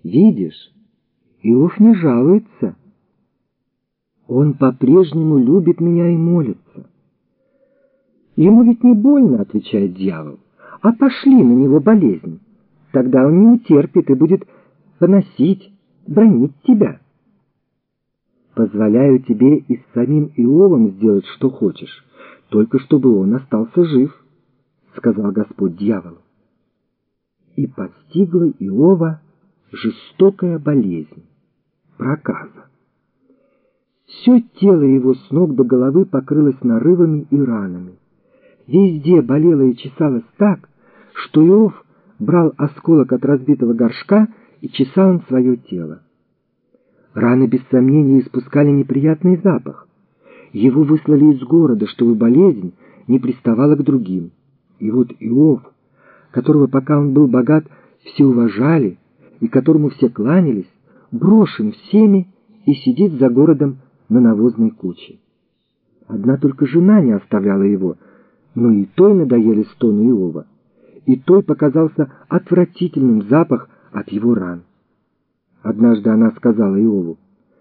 Видишь, Иов не жалуется. Он по-прежнему любит меня и молится. Ему ведь не больно, отвечает дьявол, а пошли на него болезнь. Тогда он не утерпит и будет поносить, бранить тебя. Позволяю тебе и с самим Иовом сделать, что хочешь, только чтобы он остался жив, сказал Господь дьяволу. И постигла Иова жестокая болезнь, проказа. Все тело его с ног до головы покрылось нарывами и ранами. Везде болело и чесалось так, что Иов брал осколок от разбитого горшка и чесал им свое тело. Раны, без сомнения, испускали неприятный запах. Его выслали из города, чтобы болезнь не приставала к другим. И вот Иов, которого, пока он был богат, все уважали, и которому все кланялись, брошен всеми и сидит за городом на навозной куче. Одна только жена не оставляла его, но и той надоели стоны Иова, и той показался отвратительным запах от его ран. Однажды она сказала Иову: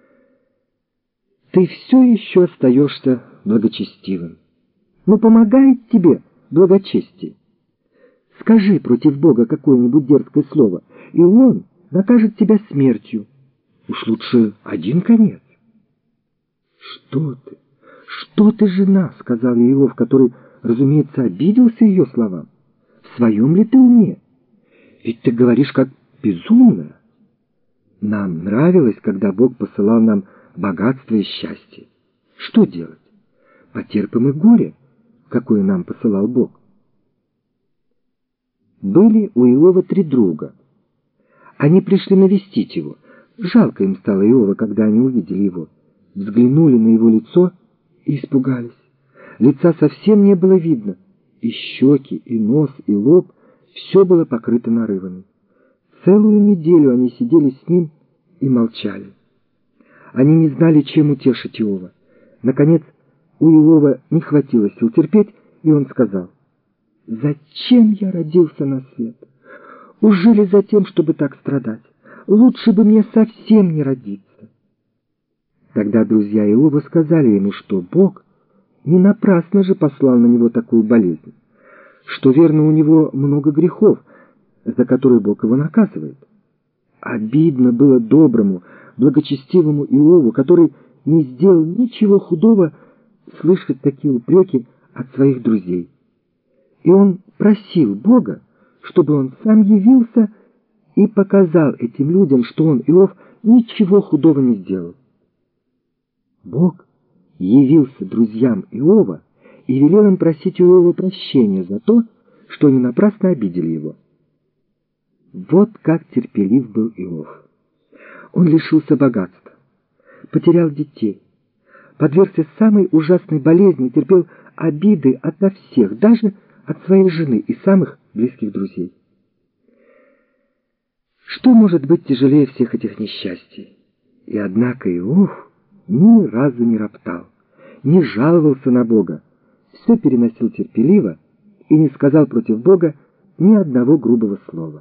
«Ты все еще остаешься благочестивым, но помогает тебе благочестие. Скажи против Бога какое-нибудь дерзкое слово, и Он накажет тебя смертью. Уж лучше один конец». Что ты, жена?» — сказал Иов, который, разумеется, обиделся ее словам. «В своем ли ты уме? Ведь ты говоришь как безумная. Нам нравилось, когда Бог посылал нам богатство и счастье. Что делать? Потерпим и горе, какое нам посылал Бог». Были у Иова 3 друга. Они пришли навестить его. Жалко им стало Иова, когда они увидели его. Взглянули на его лицо и испугались. Лица совсем не было видно. И щеки, и нос, и лоб — все было покрыто нарывами. Целую неделю они сидели с ним и молчали. Они не знали, чем утешить Иова. Наконец, у Иова не хватило сил терпеть, и он сказал: «Зачем я родился на свет? Ужели за тем, чтобы так страдать? Лучше бы мне совсем не родиться». Тогда друзья Иова сказали ему, что Бог не напрасно же послал на него такую болезнь, что, верно, у него много грехов, за которые Бог его наказывает. Обидно было доброму, благочестивому Иову, который не сделал ничего худого, слышать такие упреки от своих друзей. И он просил Бога, чтобы он сам явился и показал этим людям, что он, Иов, ничего худого не сделал. Бог явился друзьям Иова и велел им просить у Иова прощения за то, что они напрасно обидели его. Вот как терпелив был Иов. Он лишился богатства, потерял детей, подвергся самой ужасной болезни, терпел обиды ото всех, даже от своей жены и самых близких друзей. Что может быть тяжелее всех этих несчастий? И однако Иов ни разу не роптал, не жаловался на Бога, все переносил терпеливо и не сказал против Бога ни одного грубого слова.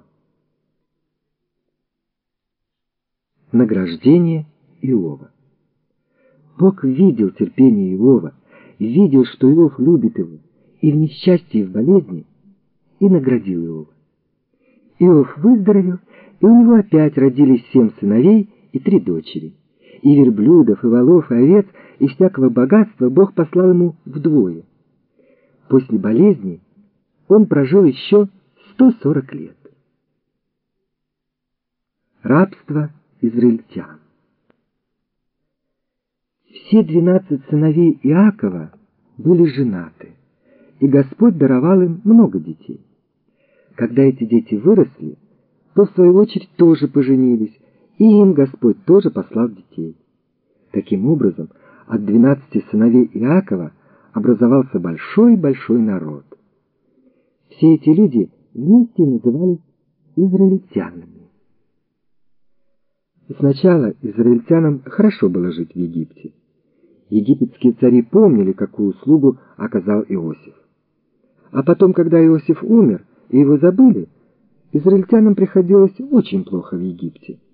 Награждение Иова. Бог видел терпение Иова, видел, что Иов любит его и в несчастье, и в болезни, и наградил Иова. Иов выздоровел, и у него опять родились 7 сыновей и 3 дочери. И верблюдов, и волов, и овец, и всякого богатства Бог послал ему вдвое. После болезни он прожил еще 140 лет. Рабство израильтян. Все 12 сыновей Иакова были женаты, и Господь даровал им много детей. Когда эти дети выросли, то в свою очередь тоже поженились, и им Господь тоже послал детей. Таким образом, от 12 сыновей Иакова образовался большой-большой народ. Все эти люди вместе назывались израильтянами. И сначала израильтянам хорошо было жить в Египте. Египетские цари помнили, какую услугу оказал Иосиф. А потом, когда Иосиф умер и его забыли, израильтянам приходилось очень плохо в Египте.